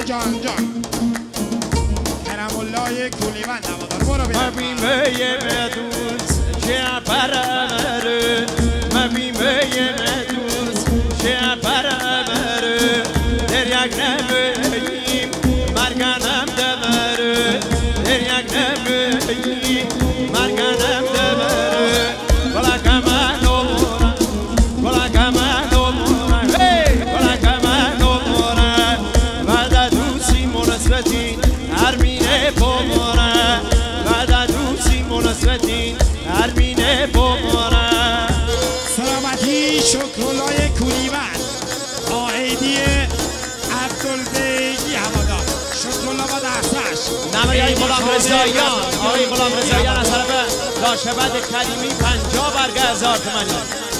جان کرم الله کولیوند هوادار برو بیا مبیمه مدوز چه پرمره مبیمه مدوز چه پرمره در یک نبیم مرگنم دمره در یک نبیم مرگنم دمره بلا کمان دومونه بلا کمان دومونه بلا کمان دومونه بعد دوستی مناسبتی هرمینه بمونه بعد دوستی مناسبتی هرمینه بمونه سلامتی شکرالله کولیوند آهیدی عبدالبیگی هوادار شکرالله با دستش نمه های غلام رضاییان آقای غلام رضاییان از طرف لاشبد کریمی 50 برگه 1000 تومانی